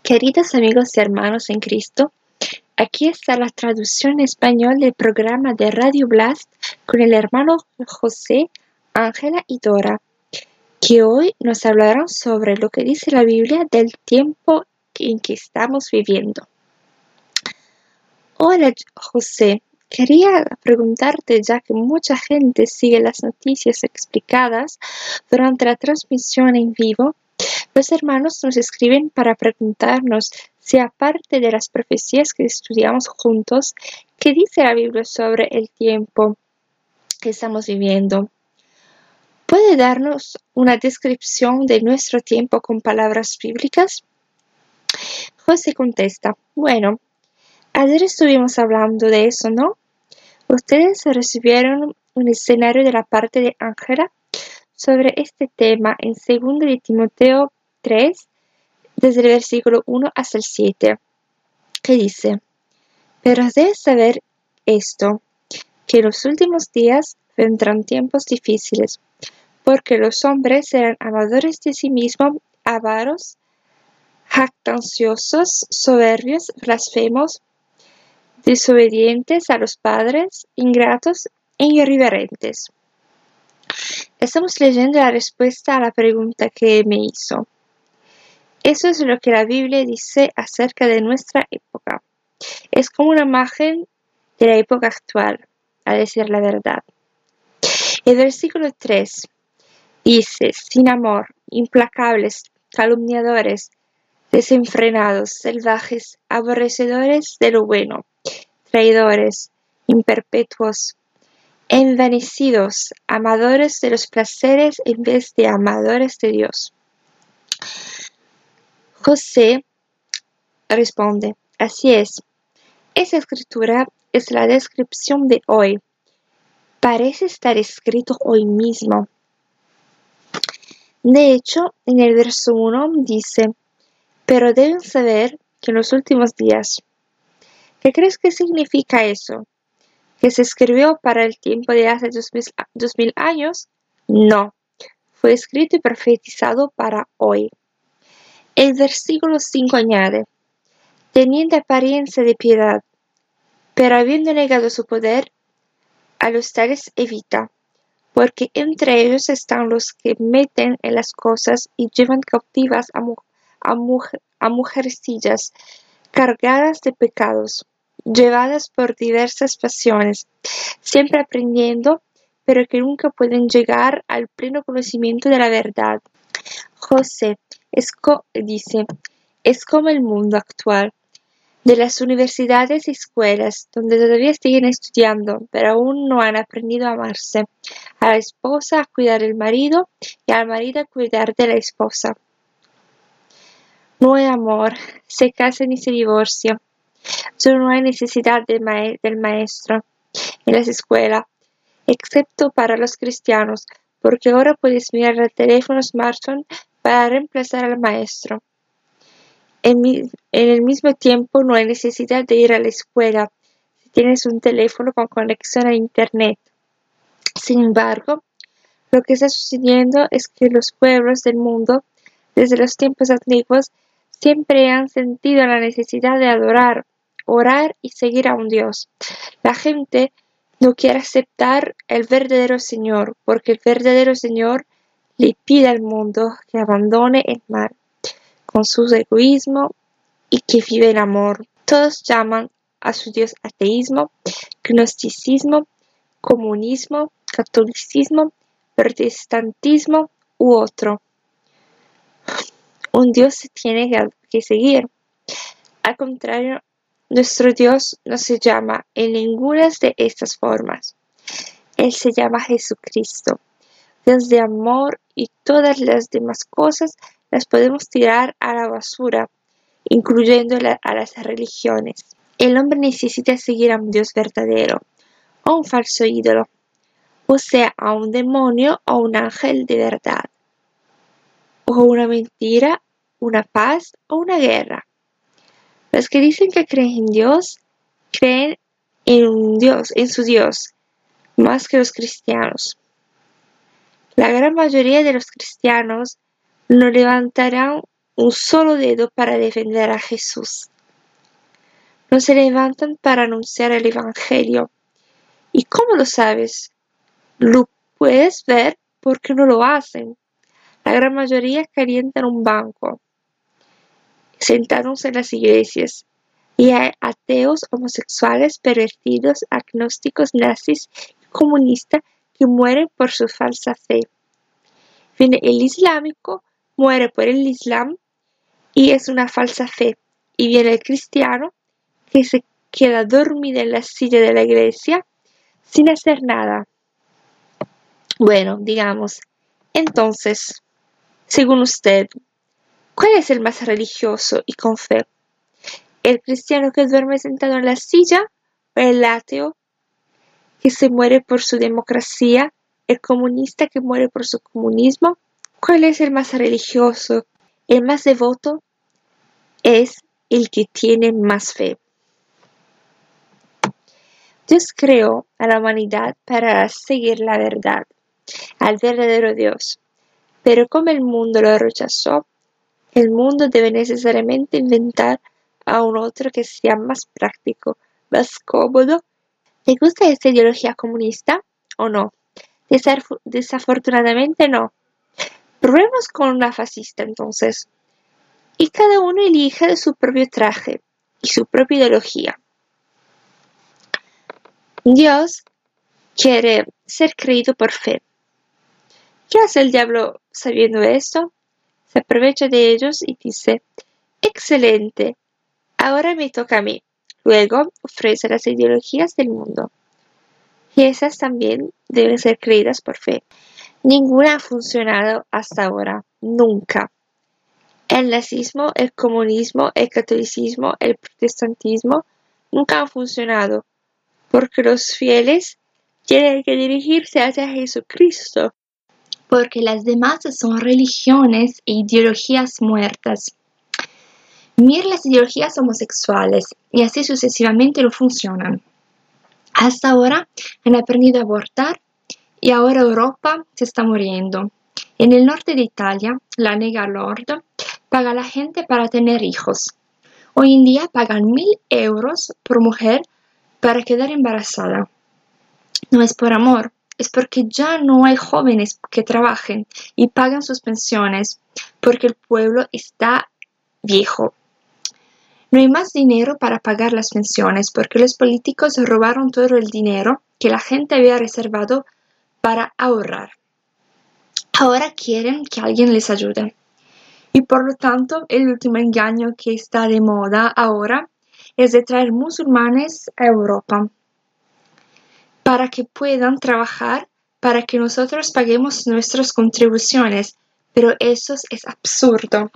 Queridos amigos y hermanos en Cristo, aquí está la traducción en español del programa de Radio Blast con el hermano José, Ángela y Dora, que hoy nos hablarán sobre lo que dice la Biblia del tiempo en que estamos viviendo. Hola José, quería preguntarte, ya que mucha gente sigue las noticias explicadas durante la transmisión en vivo. Los hermanos nos escriben para preguntarnos si, aparte de las profecías que estudiamos juntos, ¿qué dice la Biblia sobre el tiempo que estamos viviendo? ¿Puede darnos una descripción de nuestro tiempo con palabras bíblicas? José contesta, bueno, ayer estuvimos hablando de eso, ¿no? Ustedes recibieron un escenario de la parte de Ángela sobre este tema en 2 de Timoteo 3, desde el versículo 1 hasta el 7, que dice: Pero debes saber esto, que en los últimos días vendrán tiempos difíciles, porque los hombres serán amadores de sí mismos, avaros, jactanciosos, soberbios, blasfemos, desobedientes a los padres, ingratos e irreverentes. Estamos leyendo la respuesta a la pregunta que me hizo. Eso es lo que la Biblia dice acerca de nuestra época. Es como una imagen de la época actual, a decir la verdad. El versículo 3 dice: sin amor, implacables, calumniadores, desenfrenados, salvajes, aborrecedores de lo bueno, traidores, imperpetuos, envanecidos, amadores de los placeres en vez de amadores de Dios. José responde: así es. Esa escritura es la descripción de hoy. Parece estar escrito hoy mismo. De hecho, en el verso 1 dice: pero deben saber que en los últimos días. ¿Qué crees que significa eso? ¿Que se escribió para el tiempo de hace 2000 años? No, fue escrito y profetizado para hoy. El versículo 5 añade: teniendo apariencia de piedad, pero habiendo negado su poder, a los tales evita, porque entre ellos están los que meten en las cosas y llevan cautivas a mujercillas cargadas de pecados, llevadas por diversas pasiones, siempre aprendiendo, pero que nunca pueden llegar al pleno conocimiento de la verdad. José dice: es como el mundo actual, de las universidades y escuelas, donde todavía siguen estudiando, pero aún no han aprendido a amarse, a la esposa a cuidar del marido y al marido a cuidar de la esposa. No hay amor, se casa ni se divorcia. Solo no hay necesidad del maestro en las escuelas, excepto para los cristianos, porque ahora puedes mirar el teléfono smartphone para reemplazar al maestro. En el mismo tiempo, no hay necesidad de ir a la escuela si tienes un teléfono con conexión a Internet. Sin embargo, lo que está sucediendo es que los pueblos del mundo, desde los tiempos antiguos, siempre han sentido la necesidad de adorar, orar y seguir a un Dios. La gente no quiere aceptar el verdadero Señor, porque el verdadero Señor le pide al mundo que abandone el mal con su egoísmo y que vive el amor. Todos llaman a su Dios ateísmo, gnosticismo, comunismo, catolicismo, protestantismo u otro. Un Dios se tiene que seguir. Al contrario, nuestro Dios no se llama en ninguna de estas formas. Él se llama Jesucristo, Dios de amor, y todas las demás cosas las podemos tirar a la basura, incluyendo a las religiones. El hombre necesita seguir a un Dios verdadero, o un falso ídolo, o sea, a un demonio o un ángel de verdad, o una mentira, una paz o una guerra. Los que dicen que creen en Dios, creen en su Dios, más que los cristianos. La gran mayoría de los cristianos no levantarán un solo dedo para defender a Jesús. No se levantan para anunciar el Evangelio. ¿Y cómo lo sabes? Lo puedes ver porque no lo hacen. La gran mayoría calientan un banco, sentados en las iglesias. Y hay ateos, homosexuales, pervertidos, agnósticos, nazis y comunistas que mueren por su falsa fe. Viene el islámico, muere por el islam y es una falsa fe. Y viene el cristiano que se queda dormido en la silla de la iglesia sin hacer nada. Bueno, digamos, entonces, según usted, ¿cuál es el más religioso y con fe? ¿El cristiano que duerme sentado en la silla o el ateo que se muere por su democracia, el comunista que muere por su comunismo? ¿Cuál es el más religioso? El más devoto es el que tiene más fe. Dios creó a la humanidad para seguir la verdad, al verdadero Dios. Pero como el mundo lo rechazó, el mundo debe necesariamente inventar a un otro que sea más práctico, más cómodo. ¿Te gusta esta ideología comunista o no? Desafortunadamente no. Probemos con una fascista entonces. Y cada uno elige su propio traje y su propia ideología. Dios quiere ser creído por fe. ¿Qué hace el diablo sabiendo esto? Se aprovecha de ellos y dice: excelente, ahora me toca a mí. Luego ofrece las ideologías del mundo. Y esas también deben ser creídas por fe. Ninguna ha funcionado hasta ahora, nunca. El nazismo, el comunismo, el catolicismo, el protestantismo nunca han funcionado, porque los fieles tienen que dirigirse hacia Jesucristo. Porque las demás son religiones e ideologías muertas. Mira las ideologías homosexuales y así sucesivamente no funcionan. Hasta ahora han aprendido a abortar y ahora Europa se está muriendo. En el norte de Italia, la Lega Nord paga a la gente para tener hijos. Hoy en día pagan 1.000 euros por mujer para quedar embarazada. No es por amor, es porque ya no hay jóvenes que trabajen y pagan sus pensiones, porque el pueblo está viejo. No hay más dinero para pagar las pensiones porque los políticos robaron todo el dinero que la gente había reservado para ahorrar. Ahora quieren que alguien les ayude. Y por lo tanto, el último engaño que está de moda ahora es de traer musulmanes a Europa para que puedan trabajar, para que nosotros paguemos nuestras contribuciones. Pero eso es absurdo.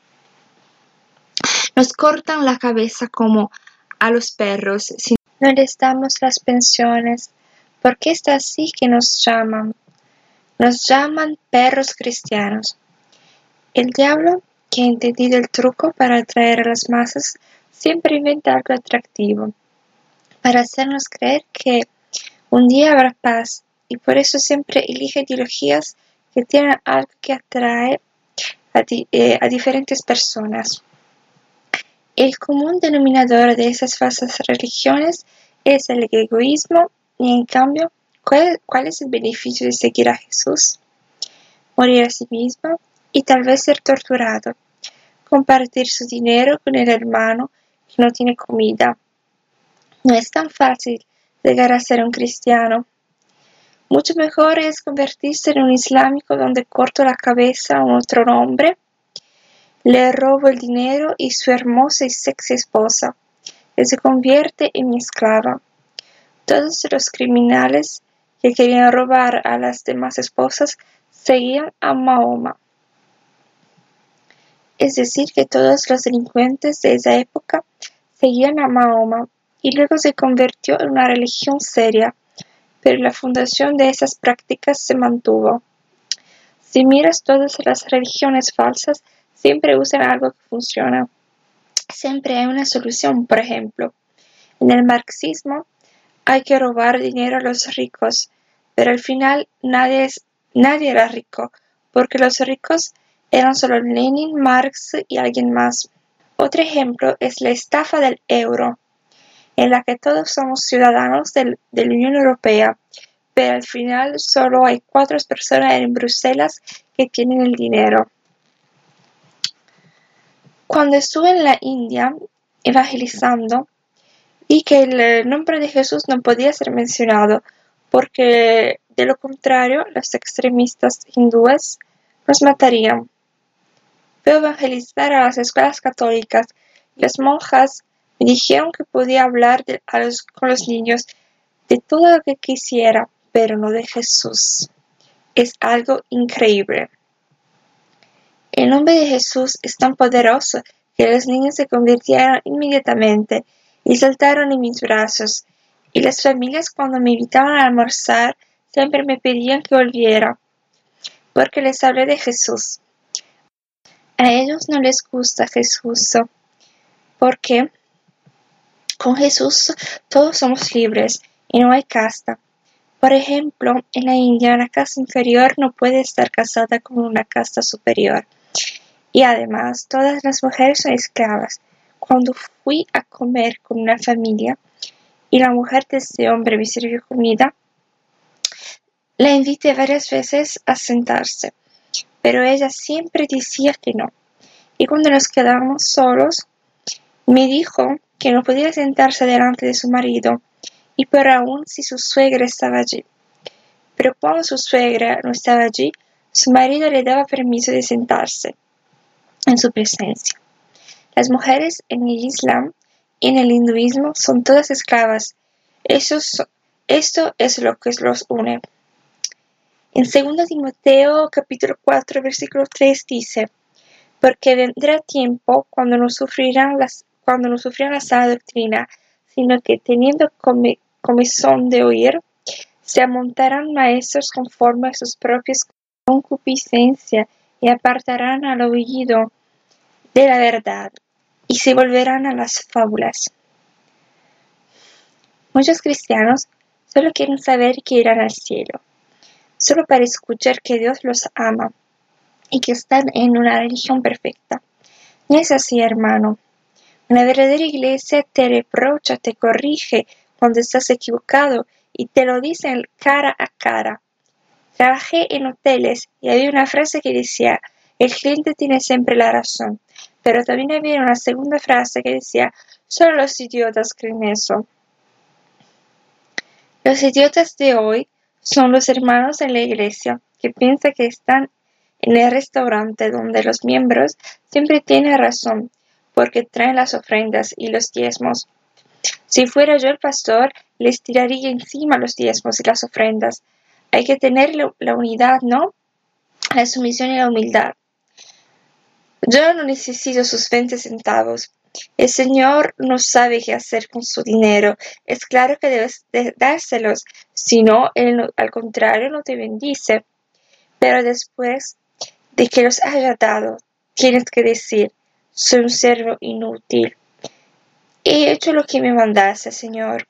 Nos cortan la cabeza como a los perros si no les damos las pensiones. ¿Por qué está así que nos llaman? Nos llaman perros cristianos. El diablo, que ha entendido el truco para atraer a las masas, siempre inventa algo atractivo, para hacernos creer que un día habrá paz, y por eso siempre elige ideologías que tienen algo que atrae a diferentes personas. El común denominador de esas falsas religiones es el egoísmo, y en cambio, ¿cuál es el beneficio de seguir a Jesús? Morir a sí mismo y tal vez ser torturado, compartir su dinero con el hermano que no tiene comida. No es tan fácil llegar a ser un cristiano. Mucho mejor es convertirse en un islámico donde corto la cabeza a un otro hombre, le robo el dinero y su hermosa y sexy esposa, que se convierte en mi esclava. Todos los criminales que querían robar a las demás esposas seguían a Mahoma. Es decir, que todos los delincuentes de esa época seguían a Mahoma y luego se convirtió en una religión seria, pero la fundación de esas prácticas se mantuvo. Si miras todas las religiones falsas, siempre usan algo que funciona. Siempre hay una solución, por ejemplo. En el marxismo hay que robar dinero a los ricos, pero al final nadie era rico, porque los ricos Eran solo Lenin, Marx y alguien más. Otro ejemplo es la estafa del euro, en la que todos somos ciudadanos de la Unión Europea, pero al final solo hay 4 personas en Bruselas que tienen el dinero. Cuando estuve en la India evangelizando, vi que el nombre de Jesús no podía ser mencionado, porque de lo contrario los extremistas hindúes nos matarían. Fui a evangelizar a las escuelas católicas y las monjas me dijeron que podía hablar con los niños de todo lo que quisiera, pero no de Jesús. Es algo increíble. El nombre de Jesús es tan poderoso que los niños se convirtieron inmediatamente y saltaron en mis brazos, y las familias cuando me invitaban a almorzar siempre me pedían que volviera, porque les hablé de Jesús. A ellos no les gusta Jesús, porque con Jesús todos somos libres y no hay casta. Por ejemplo, en la India una casta inferior no puede estar casada con una casta superior. Y además, todas las mujeres son esclavas. Cuando fui a comer con una familia y la mujer de ese hombre me sirvió comida, la invité varias veces a sentarse, pero ella siempre decía que no. Y cuando nos quedamos solos, me dijo que no podía sentarse delante de su marido, y peor aún si su suegra estaba allí. Pero cuando su suegra no estaba allí, su marido le daba permiso de sentarse en su presencia. Las mujeres en el Islam y en el hinduismo son todas esclavas. Esto es lo que los une. En 2 Timoteo capítulo 4 versículo 3 dice: porque vendrá tiempo cuando no sufrirán la sana doctrina, sino que teniendo comezón de oír, se amontarán maestros conforme a sus propias concupiscencias y apartarán al oído de la verdad y se volverán a las fábulas. Muchos cristianos solo quieren saber que irán al cielo, solo para escuchar que Dios los ama y que están en una religión perfecta. No es así, hermano. Una verdadera iglesia te reprocha, te corrige cuando estás equivocado y te lo dicen cara a cara. Trabajé en hoteles y había una frase que decía: el cliente tiene siempre la razón, pero también había una segunda frase que decía: solo los idiotas creen eso. Los idiotas de hoy son los hermanos en la iglesia que piensan que están en el restaurante donde los miembros siempre tienen razón porque traen las ofrendas y los diezmos. Si fuera yo el pastor, les tiraría encima los diezmos y las ofrendas. Hay que tener la unidad, ¿no? La sumisión y la humildad. Yo no necesito sus 20 centavos. El Señor no sabe qué hacer con su dinero. Es claro que debes dárselos, si no, Él al contrario no te bendice. Pero después de que los haya dado, tienes que decir: soy un siervo inútil. He hecho lo que me mandaste, Señor.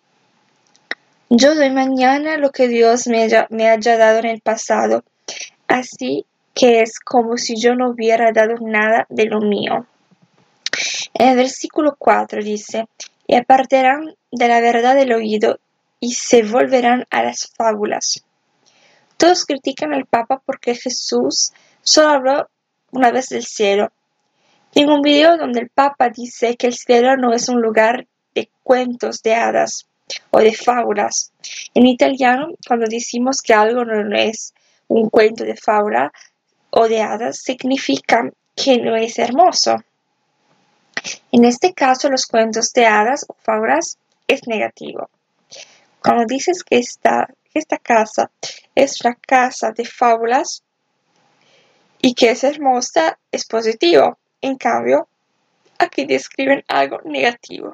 Yo doy mañana lo que Dios me haya dado en el pasado, así que es como si yo no hubiera dado nada de lo mío. En el versículo 4 dice: y apartarán de la verdad el oído y se volverán a las fábulas. Todos critican al Papa porque Jesús solo habló una vez del cielo. Tengo un video donde el Papa dice que el cielo no es un lugar de cuentos de hadas o de fábulas. En italiano, cuando decimos que algo no es un cuento de fábula o de hadas, significa que no es hermoso. En este caso, los cuentos de hadas o fábulas es negativo. Cuando dices que esta casa es la casa de fábulas y que es hermosa, es positivo. En cambio, aquí describen algo negativo.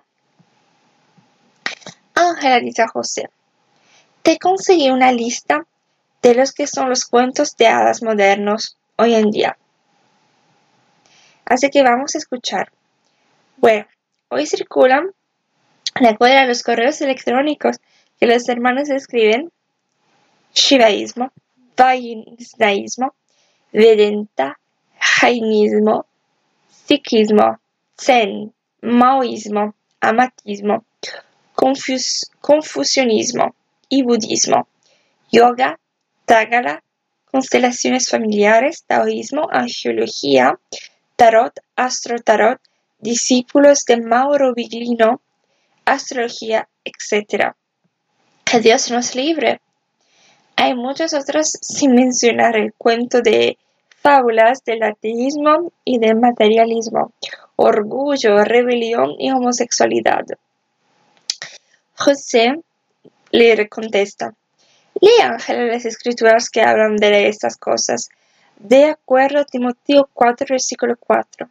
Ángela dice a José: te conseguí una lista de los que son los cuentos de hadas modernos hoy en día. Así que vamos a escuchar. Bueno, hoy circulan, de acuerdo a los correos electrónicos que los hermanos escriben, shivaísmo, vaishnaísmo, vedanta, jainismo, sikhismo, zen, maoísmo, amatismo, confucianismo y budismo, yoga, tagala, constelaciones familiares, taoísmo, angiología, tarot, astrotarot, discípulos de Mauro Viglino, astrología, etc. Que Dios nos libre. Hay muchos otros sin mencionar el cuento de fábulas del ateísmo y del materialismo, orgullo, rebelión y homosexualidad. José le contesta: lee, Ángela, las escrituras que hablan de estas cosas, de acuerdo a Timoteo 4, versículo 4.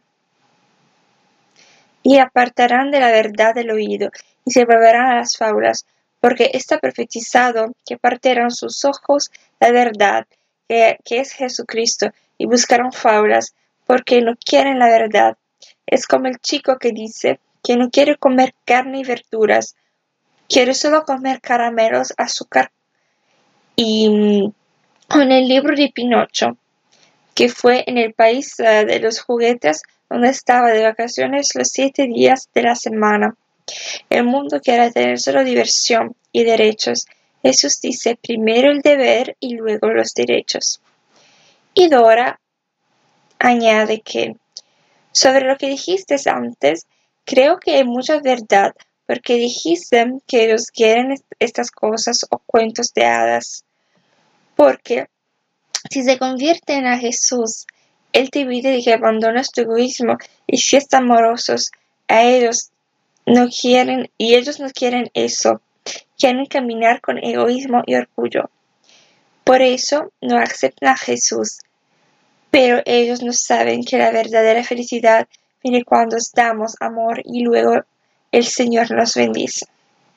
Y apartarán de la verdad el oído, y se volverán a las fábulas, porque está profetizado que partirán sus ojos la verdad, que es Jesucristo, y buscarán fábulas, porque no quieren la verdad. Es como el chico que dice que no quiere comer carne y verduras, quiere solo comer caramelos, azúcar. Y en el libro de Pinocho, que fue en el país de los juguetes, donde estaba de vacaciones los 7 días de la semana. El mundo quiere tener solo diversión y derechos. Jesús dice primero el deber y luego los derechos. Y Dora añade que, sobre lo que dijiste antes, creo que hay mucha verdad, porque dijiste que ellos quieren estas cosas o cuentos de hadas. Porque si se convierten a Jesús, Él te pide que abandones tu egoísmo y seas amorosos. A ellos no quieren, y ellos no quieren eso. Quieren caminar con egoísmo y orgullo. Por eso no aceptan a Jesús. Pero ellos no saben que la verdadera felicidad viene cuando damos amor y luego el Señor nos bendice.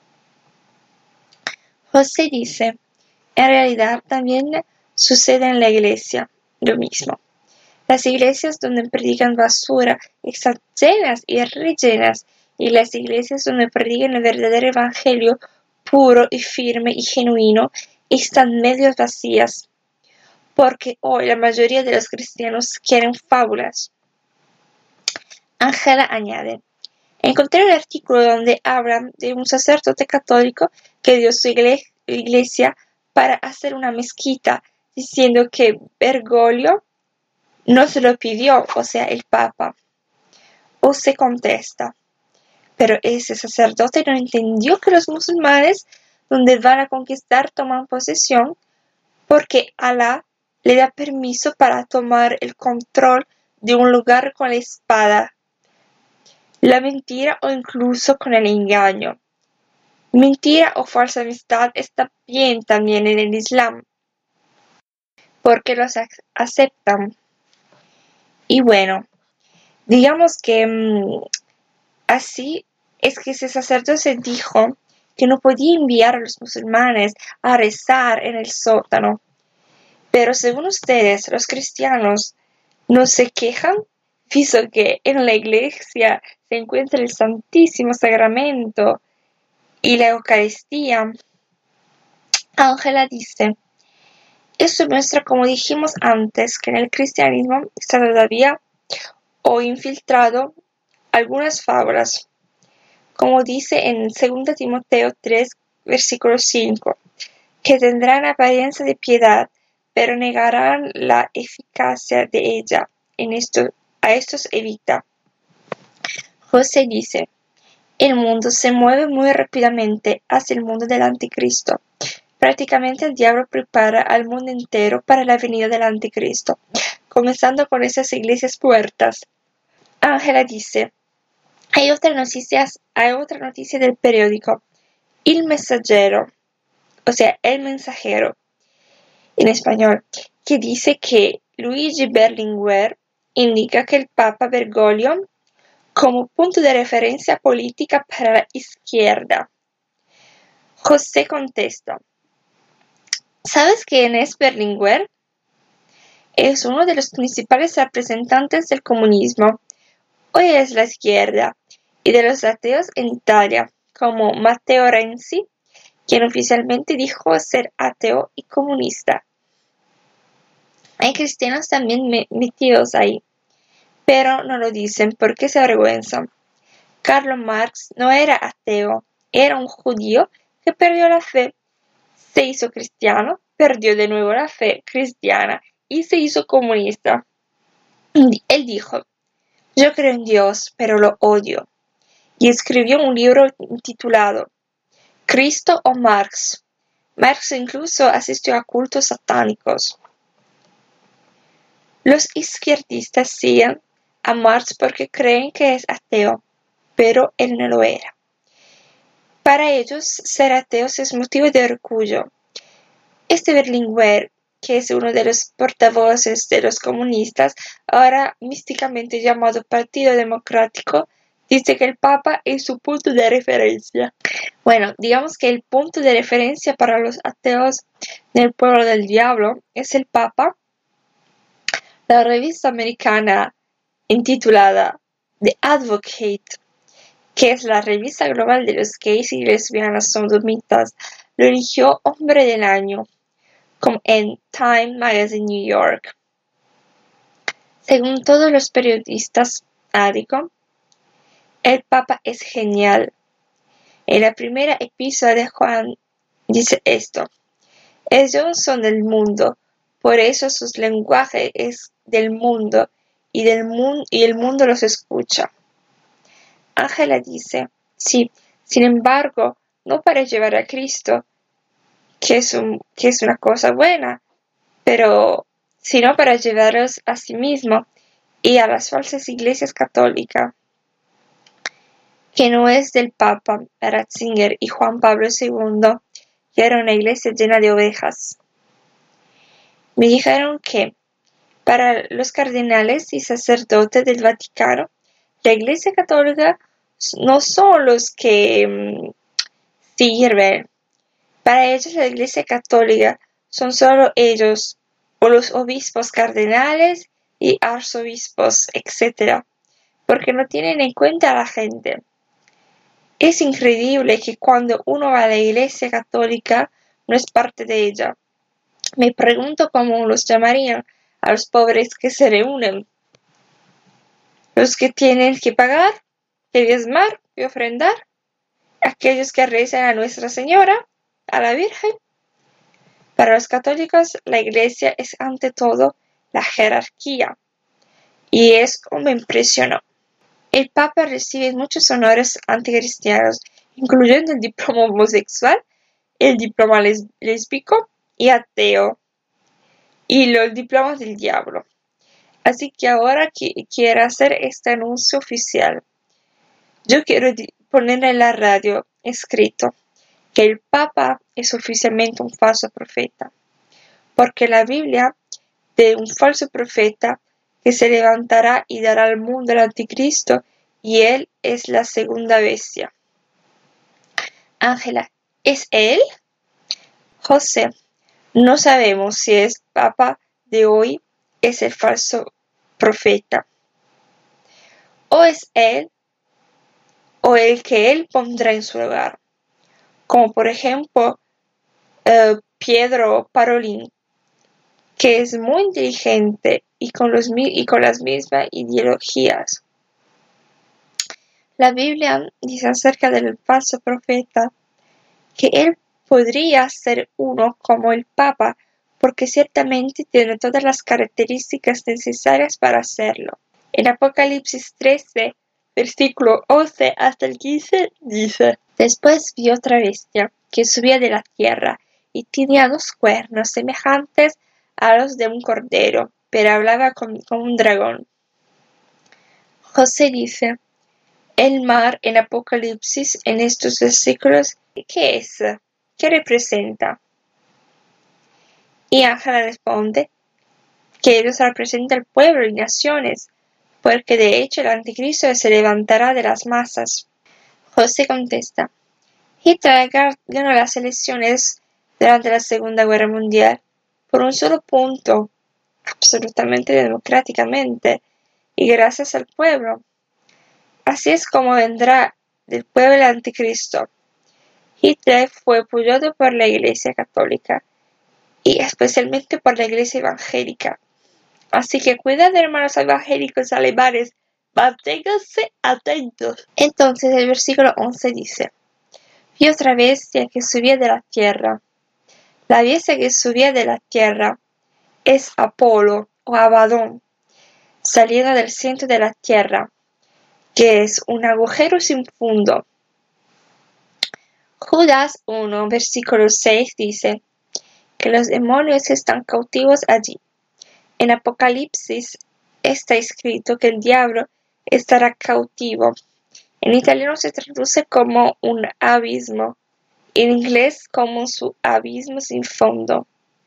José dice, en realidad también sucede en la iglesia lo mismo. Las iglesias donde predican basura están llenas y rellenas, y las iglesias donde predican el verdadero evangelio puro y firme y genuino están medio vacías, porque hoy la mayoría de los cristianos quieren fábulas. Ángela añade, encontré un artículo donde hablan de un sacerdote católico que dio su iglesia para hacer una mezquita, diciendo que Bergoglio no se lo pidió, o sea, el Papa. O se contesta, pero ese sacerdote no entendió que los musulmanes, donde van a conquistar, toman posesión, porque Alá le da permiso para tomar el control de un lugar con la espada, la mentira o incluso con el engaño. Mentira o falsa amistad está bien también en el Islam, porque los aceptan. Y bueno, digamos que así es que ese sacerdote dijo que no podía enviar a los musulmanes a rezar en el sótano. Pero según ustedes, los cristianos, ¿no se quejan? Visto que en la iglesia se encuentra el Santísimo Sacramento y la Eucaristía. Ángela dice, eso muestra, como dijimos antes, que en el cristianismo está todavía o infiltrado algunas fábulas, como dice en 2 Timoteo 3, versículo 5, que tendrán apariencia de piedad, pero negarán la eficacia de ella. A estos evita. José dice, el mundo se mueve muy rápidamente hacia el mundo del anticristo. Prácticamente el diablo prepara al mundo entero para la venida del anticristo, comenzando con esas iglesias puertas. Ángela dice, hay otra noticia del periódico El Mensajero, o sea, El Mensajero, en español, que dice que Luigi Berlinguer indica que el Papa Bergoglio como punto de referencia política para la izquierda. José contesta, ¿sabes quién es Berlinguer? Es uno de los principales representantes del comunismo. Hoy es la izquierda y de los ateos en Italia, como Matteo Renzi, quien oficialmente dijo ser ateo y comunista. Hay cristianos también metidos ahí. pero no lo dicen porque se avergüenzan. Karl Marx no era ateo, era un judío que perdió la fe, se hizo cristiano, perdió de nuevo la fe cristiana y se hizo comunista. Él dijo: yo creo en Dios, pero lo odio. Y escribió un libro titulado ¿Cristo o Marx? Marx incluso asistió a cultos satánicos. Los izquierdistas siguen a Marx porque creen que es ateo, pero él no lo era. Para ellos, ser ateos es motivo de orgullo. Berlinguer, que es uno de los portavoces de los comunistas, ahora místicamente llamado Partido Democrático, dice que el Papa es su punto de referencia. Bueno, digamos que el punto de referencia para los ateos del pueblo del diablo es el Papa. La revista americana intitulada The Advocate, que es la revista global de los gays y lesbianas sodomitas, lo eligió hombre del año, como en Time Magazine New York. Según todos los periodistas, digo, el Papa es genial. En la primera epístola de Juan dice esto: ellos son del mundo, por eso sus lenguajes es del mundo y el mundo los escucha. Ángela dice: sí, sin embargo, no para llevar a Cristo, que es una cosa buena, pero sino para llevarlos a sí mismo y a las falsas iglesias católicas, que no es del Papa Ratzinger y Juan Pablo II, que era una iglesia llena de ovejas. Me dijeron que para los cardenales y sacerdotes del Vaticano, la iglesia católica no son los que sirven. Para ellos la iglesia católica son solo ellos, o los obispos cardenales y arzobispos, etc., porque no tienen en cuenta a la gente. Es increíble que cuando uno va a la iglesia católica no es parte de ella. Me pregunto cómo los llamarían a los pobres que se reúnen. Los que tienen que pagar, que diezmar y ofrendar. Aquellos que rezan a Nuestra Señora, a la Virgen. Para los católicos, la iglesia es ante todo la jerarquía. Y es como me impresionó. El Papa recibe muchos honores anticristianos, incluyendo el diploma homosexual, el diploma lésbico y ateo, y los diplomas del diablo. Así que ahora quiero hacer este anuncio oficial. Yo quiero poner en la radio escrito que el Papa es oficialmente un falso profeta, porque la Biblia de un falso profeta que se levantará y dará al mundo el anticristo, y él es la segunda bestia. Ángela, ¿es él? José, no sabemos si el Papa de hoy es el falso profeta, o es él, o el que él pondrá en su lugar, como por ejemplo Pietro Parolin, que es muy inteligente y con las mismas ideologías. La Biblia dice acerca del falso profeta que él podría ser uno como el Papa, porque ciertamente tiene todas las características necesarias para hacerlo. En Apocalipsis 13, versículo 11 hasta el 15, dice: después vi otra bestia que subía de la tierra y tenía 2 cuernos semejantes a los de un cordero, pero hablaba como un dragón. José dice: el mar en Apocalipsis, en estos versículos, ¿qué es? ¿Qué representa? Y Ángela responde que ellos representan al pueblo y naciones, porque de hecho el anticristo se levantará de las masas. José contesta: Hitler ganó las elecciones durante la Segunda Guerra Mundial por un solo punto, absolutamente democráticamente, y gracias al pueblo. Así es como vendrá del pueblo el anticristo. Hitler fue apoyado por la Iglesia Católica y especialmente por la Iglesia Evangélica. Así que cuidado, hermanos evangélicos alemanes, manténganse atentos. Entonces el versículo 11 dice: vi otra bestia que subía de la tierra. La bestia que subía de la tierra es Apolo o Abadón, saliendo del centro de la tierra, que es un agujero sin fondo. Judas 1, versículo 6 dice que los demonios están cautivos allí. En Apocalipsis está escrito que el diablo estará cautivo. En italiano se traduce como un abismo, en inglés como su abismo sin fondo.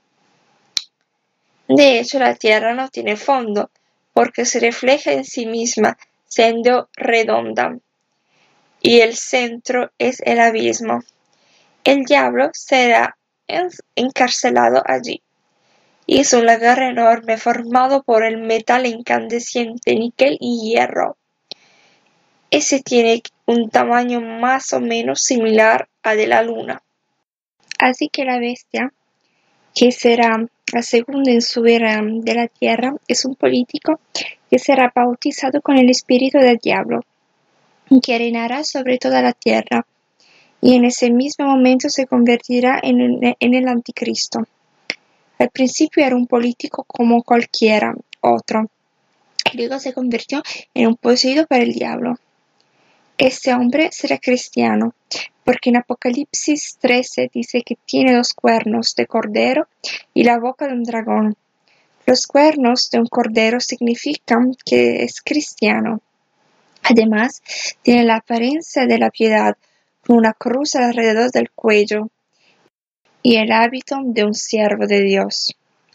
De hecho, la tierra no tiene fondo, porque se refleja en sí misma, siendo redonda, y el centro es el abismo. El diablo será encarcelado allí. Y es un lagar enorme formado por el metal incandescente, níquel y hierro. Ese tiene un tamaño más o menos similar al de la luna. Así que la bestia, que será la segunda en subir de la tierra, es un político que será bautizado con el espíritu del diablo, que reinará sobre toda la tierra, y en ese mismo momento se convertirá en el anticristo. Al principio era un político como cualquiera otro, y luego se convirtió en un poseído por el diablo. Este hombre será cristiano, porque en Apocalipsis 13 dice que tiene 2 cuernos de cordero y la boca de un dragón. Los cuernos de un cordero significan que es cristiano. Además, tiene la apariencia de la piedad, con una cruz alrededor del cuello y el hábito de un siervo de Dios.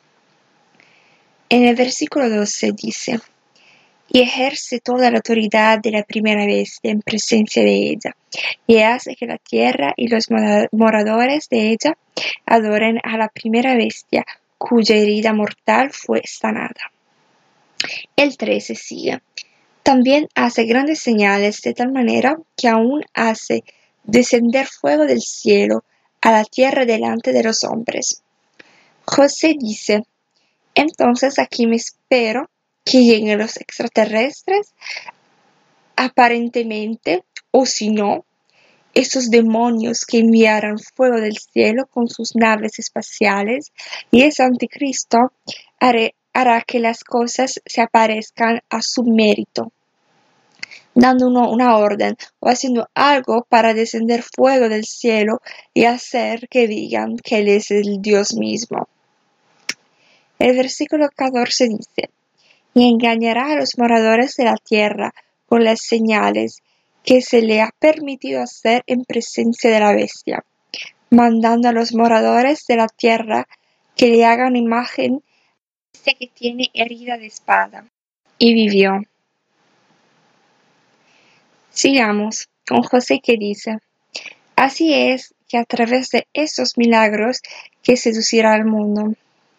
En el versículo 12 dice: y ejerce toda la autoridad de la primera bestia en presencia de ella, y hace que la tierra y los moradores de ella adoren a la primera bestia, cuya herida mortal fue sanada. El 13 sigue: también hace grandes señales de tal manera que aún hace descender fuego del cielo a la tierra delante de los hombres. José dice: entonces aquí me espero que lleguen los extraterrestres, aparentemente, o si no, esos demonios que enviarán fuego del cielo con sus naves espaciales, y ese anticristo hará que las cosas se aparezcan a su mérito, dando una orden o haciendo algo para descender fuego del cielo y hacer que digan que Él es el Dios mismo. El versículo 14 dice: y engañará a los moradores de la tierra con las señales que se le ha permitido hacer en presencia de la bestia, mandando a los moradores de la tierra que le hagan imagen de que tiene herida de espada. Y vivió. Sigamos con José, que dice: así es que a través de esos milagros que seducirá al mundo.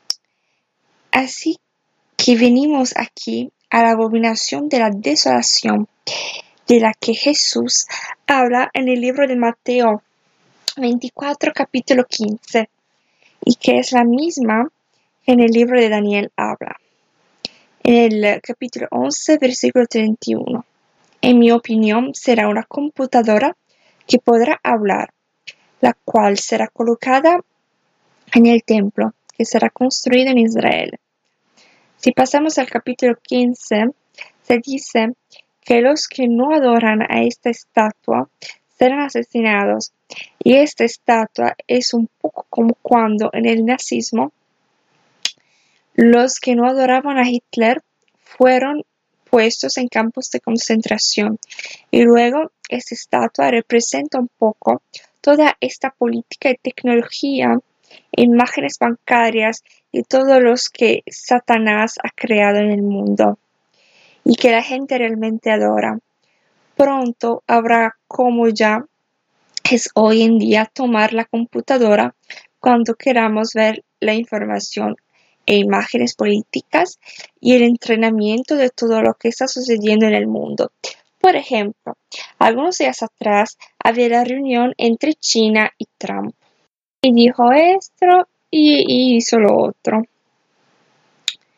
Así que venimos aquí a la abominación de la desolación, de la que Jesús habla en el libro de Mateo 24, capítulo 15, y que es la misma que en el libro de Daniel habla, en el capítulo 11, versículo 31. En mi opinión, será una computadora que podrá hablar, la cual será colocada en el templo, que será construido en Israel. Si pasamos al capítulo 15, se dice que los que no adoran a esta estatua serán asesinados, y esta estatua es un poco como cuando en el nazismo los que no adoraban a Hitler fueron puestos en campos de concentración, y luego esta estatua representa un poco toda esta política y tecnología, imágenes bancarias y todos los que Satanás ha creado en el mundo y que la gente realmente adora. Pronto habrá, como ya es hoy en día, tomar la computadora cuando queramos ver la información e imágenes políticas y el entrenamiento de todo lo que está sucediendo en el mundo. Por ejemplo, algunos días atrás había la reunión entre China y Trump. Y dijo esto y hizo lo otro.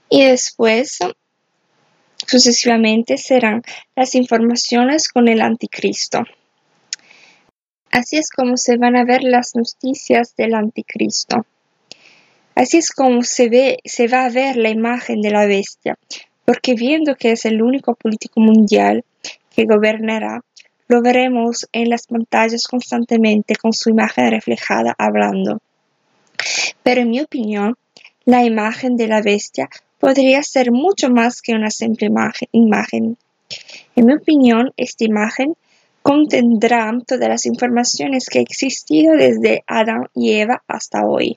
Y después, sucesivamente, serán las informaciones con el anticristo. Así es como se van a ver las noticias del anticristo. Así es como se va a ver la imagen de la bestia, porque viendo que es el único político mundial que gobernará, lo veremos en las pantallas constantemente con su imagen reflejada hablando. Pero en mi opinión, la imagen de la bestia podría ser mucho más que una simple imagen. En mi opinión, esta imagen contendrá todas las informaciones que han existido desde Adán y Eva hasta hoy.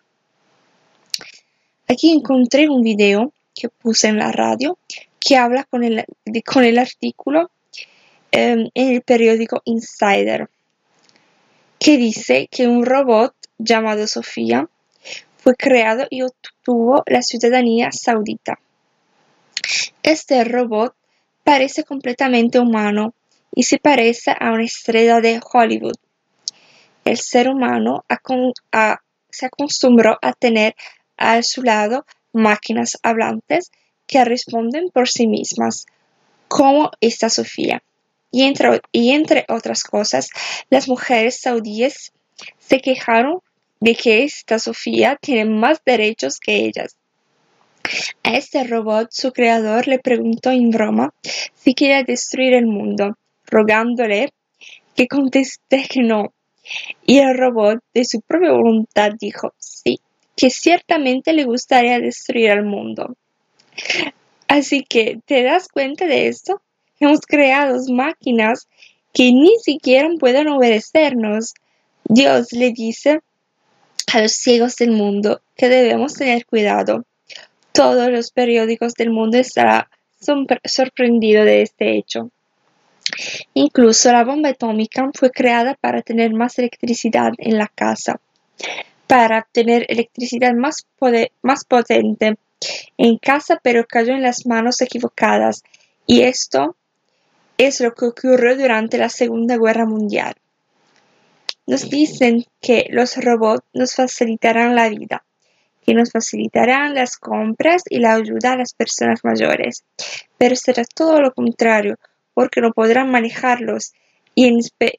Aquí encontré un video que puse en la radio que habla con el artículo en el periódico Insider, que dice que un robot llamado Sofía fue creado y obtuvo la ciudadanía saudita. Este robot parece completamente humano y se parece a una estrella de Hollywood. El ser humano se acostumbró a tener a su lado máquinas hablantes que responden por sí mismas, como esta Sofía. Y entre otras cosas, las mujeres saudíes se quejaron de que esta Sofía tiene más derechos que ellas. A este robot su creador le preguntó en broma si quería destruir el mundo, rogándole que conteste que no. Y el robot, de su propia voluntad, dijo sí, que ciertamente le gustaría destruir al mundo. Así que, ¿te das cuenta de esto? Hemos creado máquinas que ni siquiera pueden obedecernos. Dios le dice a los ciegos del mundo que debemos tener cuidado. Todos los periódicos del mundo estarán sorprendidos de este hecho. Incluso la bomba atómica fue creada para tener más electricidad en la casa, para obtener electricidad más potente en casa, pero cayó en las manos equivocadas, y esto es lo que ocurrió durante la Segunda Guerra Mundial. Nos dicen que los robots nos facilitarán la vida, que nos facilitarán las compras y la ayuda a las personas mayores, pero será todo lo contrario, porque no podrán manejarlos y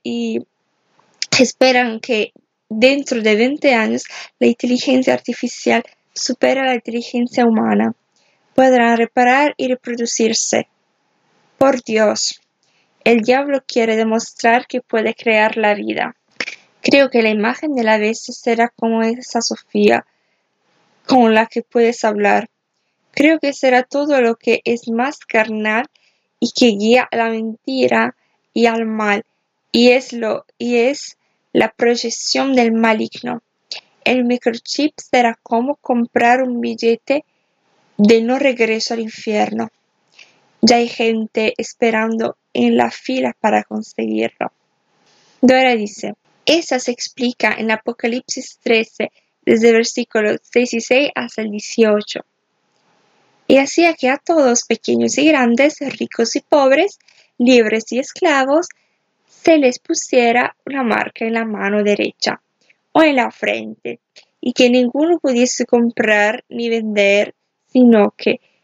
esperan que dentro de 20 años la inteligencia artificial supere a la inteligencia humana. Podrán reparar y reproducirse. Por Dios, el diablo quiere demostrar que puede crear la vida. Creo que la imagen de la bestia será como esa Sofía con la que puedes hablar. Creo que será todo lo que es más carnal y que guía a la mentira y al mal, y es la proyección del maligno. El microchip será como comprar un billete de no regreso al infierno. Ya hay gente esperando en la fila para conseguirlo. Dora dice, esa se explica en Apocalipsis 13, desde versículos 16 hasta el 18. Y hacía que a todos, pequeños y grandes, ricos y pobres, libres y esclavos, se les pusiera una marca en la mano derecha o en la frente, y que ninguno pudiese comprar ni vender, sino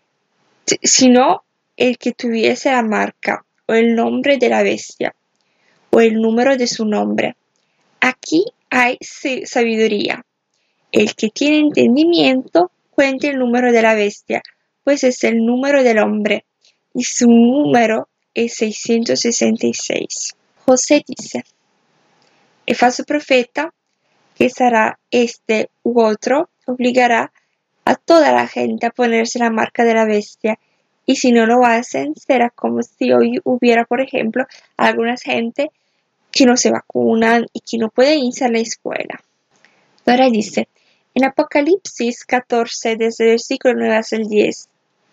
el que tuviese la marca, o el nombre de la bestia, o el número de su nombre. Aquí hay sabiduría. El que tiene entendimiento, cuente el número de la bestia, pues es el número del hombre, y su número es 666. José dice, el falso profeta, que será este u otro, obligará a toda la gente a ponerse la marca de la bestia, y si no lo hacen, será como si hoy hubiera, por ejemplo, alguna gente que no se vacunan y que no pueden irse a la escuela. Ahora dice, en Apocalipsis 14, desde el versículo 9 hasta el 10,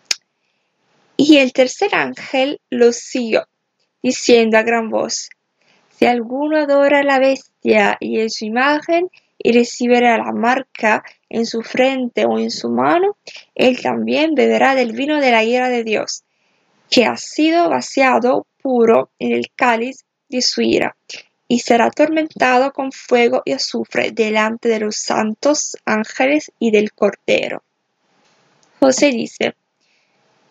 y el tercer ángel lo siguió, diciendo a gran voz, si alguno adora a la bestia y en su imagen, y recibiera la marca en su frente o en su mano, él también beberá del vino de la ira de Dios, que ha sido vaciado puro en el cáliz de su ira, y será atormentado con fuego y azufre delante de los santos ángeles y del Cordero. José dice,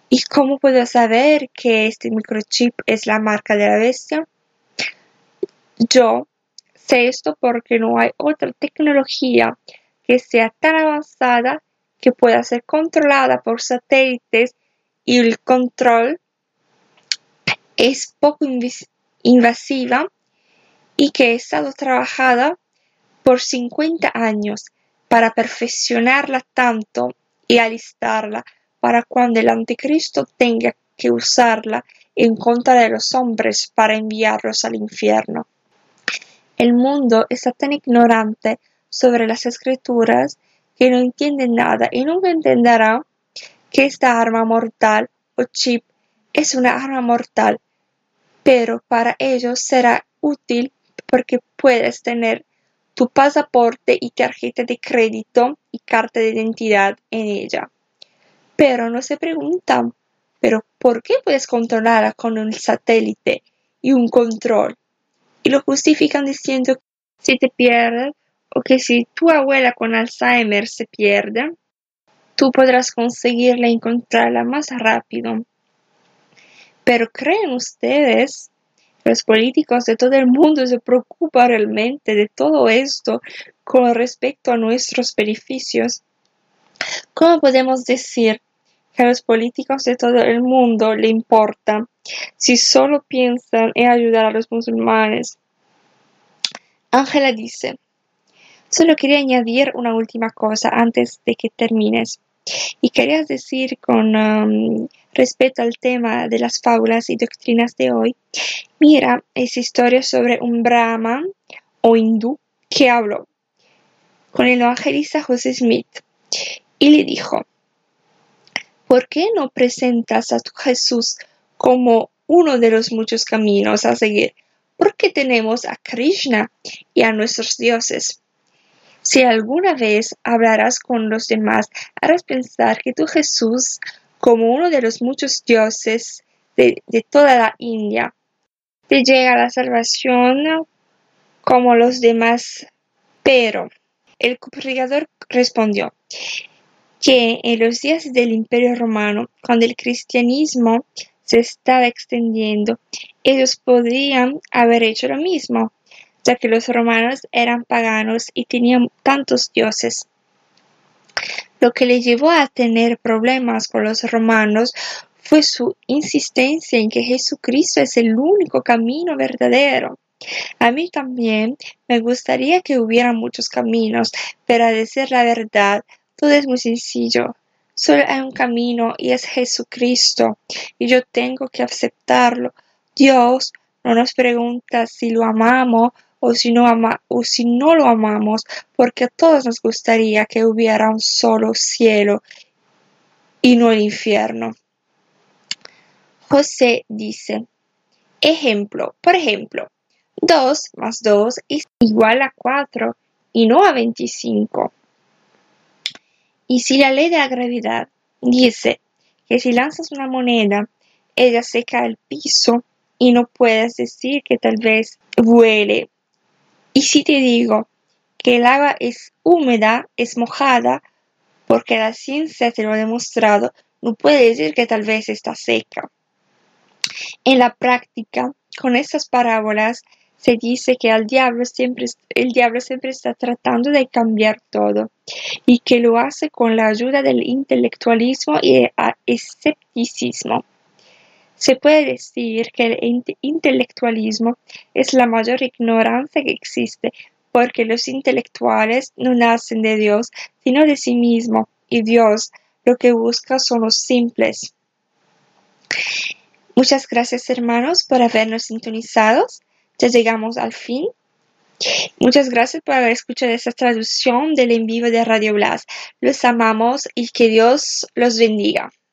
¿Y cómo puedo saber que este microchip es la marca de la bestia? Yo sé esto porque no hay otra tecnología que sea tan avanzada que pueda ser controlada por satélites y el control es poco invasiva y que ha estado trabajada por 50 años para perfeccionarla tanto y alistarla para cuando el anticristo tenga que usarla en contra de los hombres para enviarlos al infierno. El mundo está tan ignorante sobre las escrituras que no entiende nada y nunca entenderá que esta arma mortal o chip es una arma mortal, pero para ellos será útil porque puedes tener tu pasaporte y tarjeta de crédito y carta de identidad en ella. Pero no se preguntan, ¿pero por qué puedes controlarla con un satélite y un control? Y lo justifican diciendo que si te pierdes o que si tu abuela con Alzheimer se pierde, tú podrás conseguirla y encontrarla más rápido. Pero ¿creen ustedes que los políticos de todo el mundo se preocupan realmente de todo esto con respecto a nuestros beneficios? ¿Cómo podemos decir que a los políticos de todo el mundo le importa si solo piensan en ayudar a los musulmanes? Ángela dice: solo quería añadir una última cosa antes de que termines. Y quería decir con respecto al tema de las fábulas y doctrinas de hoy, mira esa historia sobre un brahman o hindú que habló con el evangelista José Smith y le dijo: ¿por qué no presentas a tu Jesús como uno de los muchos caminos a seguir? Porque tenemos a Krishna y a nuestros dioses. Si alguna vez hablarás con los demás, harás pensar que tu Jesús, como uno de los muchos dioses de toda la India, te llega la salvación como los demás. Pero el predicador respondió que en los días del Imperio Romano, cuando el cristianismo se estaba extendiendo, ellos podrían haber hecho lo mismo, ya que los romanos eran paganos y tenían tantos dioses. Lo que le llevó a tener problemas con los romanos fue su insistencia en que Jesucristo es el único camino verdadero. A mí también me gustaría que hubiera muchos caminos, pero a decir la verdad, todo es muy sencillo. Solo hay un camino y es Jesucristo, y yo tengo que aceptarlo. Dios no nos pregunta si lo amamos o si no lo amamos, porque a todos nos gustaría que hubiera un solo cielo y no el infierno. José dice, por ejemplo, 2 más 2 es igual a 4 y no a 25. Y si la ley de la gravedad dice que si lanzas una moneda, ella se cae al piso y no puedes decir que tal vez vuele. Y si te digo que el agua es húmeda, es mojada, porque la ciencia te lo ha demostrado, no puedes decir que tal vez está seca. En la práctica, con estas parábolas, se dice que el diablo siempre está tratando de cambiar todo y que lo hace con la ayuda del intelectualismo y el escepticismo. Se puede decir que el intelectualismo es la mayor ignorancia que existe, porque los intelectuales no nacen de Dios, sino de sí mismo, y Dios lo que busca son los simples. Muchas gracias, hermanos, por habernos sintonizados. Ya llegamos al fin. Muchas gracias por haber escuchado esta traducción del en vivo de Radio Blas. Los amamos y que Dios los bendiga.